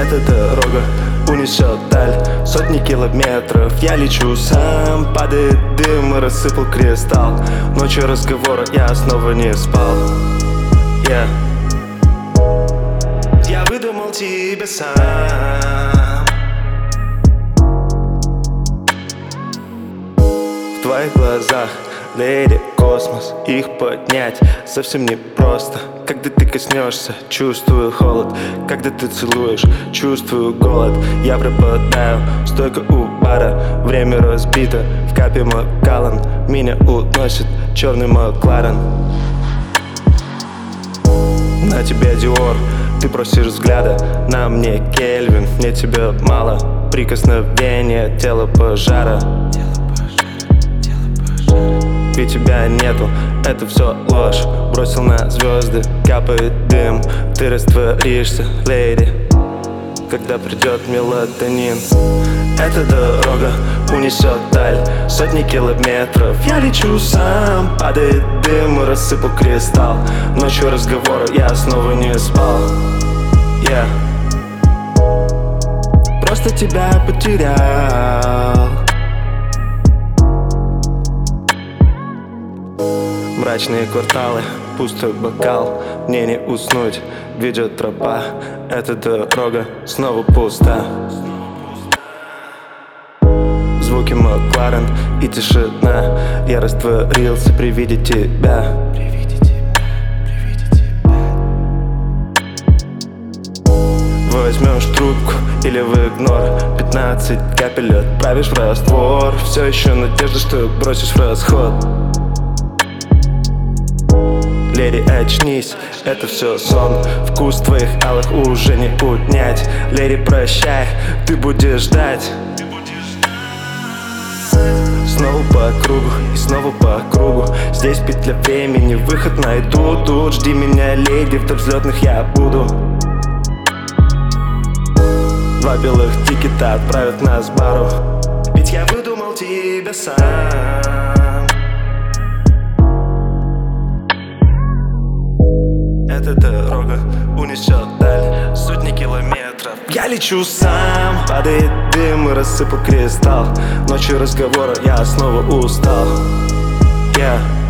Эта дорога унесет даль, сотни километров. Я лечу сам, падает дым и рассыпал кристалл. Ночью разговора я снова не спал. Я выдумал тебя сам. В твоих глазах, леди, космос, их поднять совсем непросто. Когда ты коснешься, чувствую холод. Когда ты целуешь, чувствую голод. Я пропадаю, стойка у бара. Время разбито, в капе Макаллан. Меня уносит черный Макларен. На тебе Диор, ты просишь взгляда. На мне Кельвин, мне тебя мало. Прикосновение, тело пожара. Ведь тебя нету, это все ложь. Бросил на звезды, капает дым. Ты растворишься, леди, когда придет мелатонин. Эта дорога унесет даль, сотни километров. Я лечу сам, падает дым и рассыпал кристалл. Ночью разговора я снова не спал. Просто тебя потерял. Мрачные кварталы, пустой бокал. Мне не уснуть, ведет тропа. Эта дорога снова пуста. Звуки Макларен и тишина. Я растворился при виде тебя. Возьмешь трубку или в игнор. 15 капель отправишь в раствор. Все еще надежда, что бросишь в расход. Леди, очнись, это все сон. Вкус твоих алых уже не поднять. Леди, прощай, ты будешь ждать. Снова по кругу и снова по кругу. Здесь петля времени, выход найду. Тут жди меня, леди, в топ взлетных я буду. 2 белых тикета отправят нас в бару. Ведь я выдумал тебя сам. Эта дорога унесет даль, сотни километров. Я лечу сам, падает дым и рассыпал кристалл. Ночью разговора я снова устал.